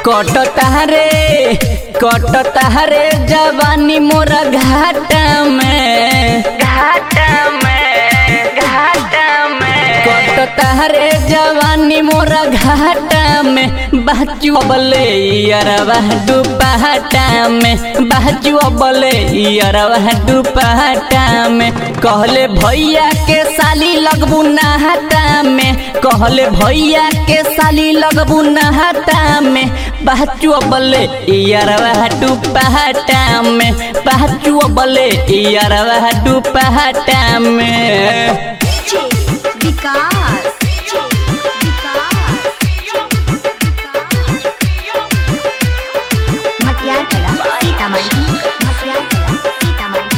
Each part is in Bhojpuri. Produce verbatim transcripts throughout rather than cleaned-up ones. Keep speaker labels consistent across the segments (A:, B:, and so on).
A: कटता रे कटता रे जवानी मोरा घाटा में घाटा में घाटा में कटता रे जवानी मोरा घाटा में बाजू बले यारवा दुपहटा में बाजू बले यारवा दुपहटा में कहले भैया के साली लगबू नहाता में कहले भैया के साली लगबू नहाता में बाजू बले यारवा दुपहटा में बाजू बले यारवा दुपहटा में
B: विकास मटियार कला सीतामढ़ी मटियार कला सीतामढ़ी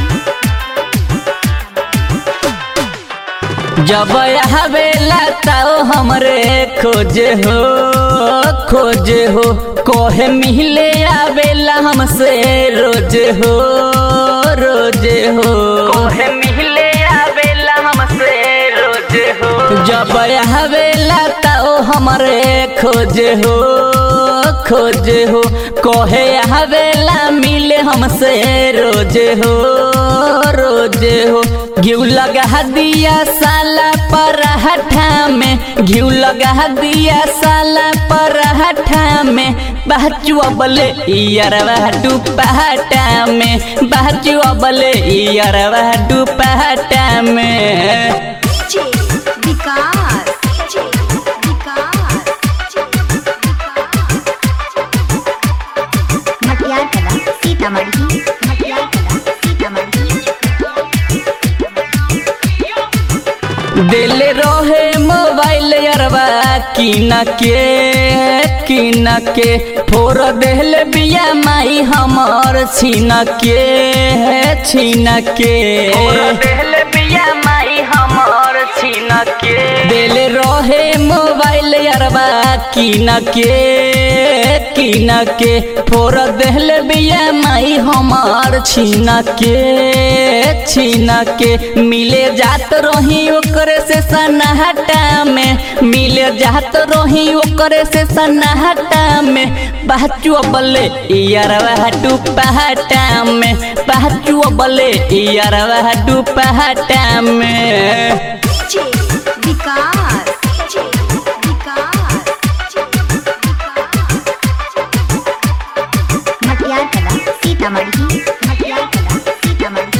A: जब आवेला ताओ हमरे खोजे हो खोजे हो कोहे मिले आवेला हमसे रोज हो रोज हो कोहे मिले आवेला हमसे रोज हो जब आवेला ताओ हमरे खोजे हो खोजे हो कोहे आवेला मिले हमसे रोज हो रोज हो घिउ लगा दिया साला पराठा में घिउ लगा दिया साला पराठा में बाजू बले यारवा दुपहटा में बाजू बले यारवा दुपहटा में
B: विकास मटियार कला सीतामढ़ी मटियार कला सीतामढ़ी
A: दिल रोहे मोबाइल यारवा कीना के कीना के फोर देहले बिया माई हमर छीना के छीना के देहले बिया माई हमर छीना के दिल रोहे मोबाइल यारवा कीना के कीना के फोर देहले बिया माई हमर छीना के छीना के मिले जात रही ओकरे से सन्नाटा में मिले जात रही ओकरे से सन्नाटा में बाजू बले यारवा दुपहटा में बाजू बले यारवा दुपहटा में
B: विकास मटियार कला सीतामढ़ी मटियार कला सीतामढ़ी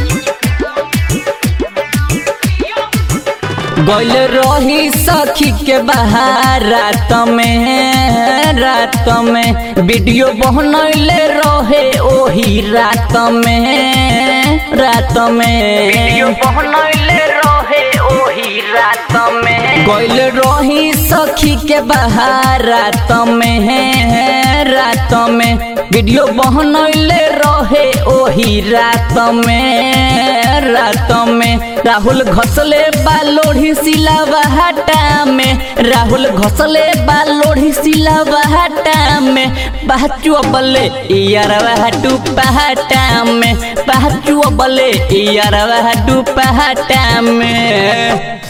A: गइल रही सखी के बाहर रात में रात में वीडियो बनैले रहे ओही रात में रात में वीडियो बनैले रहे ओही रात में गइल रही सखी के बाहर रात में रात में वीडियो बनैले रहे ओही रात में रात में राहुल घसले बालोढ़ी सिलावहटा में राहुल घसले बालोढ़ी सिलावहटा में बाजू बले यारवा दुपहटा में बाजू बले यारवा दुपहटा में।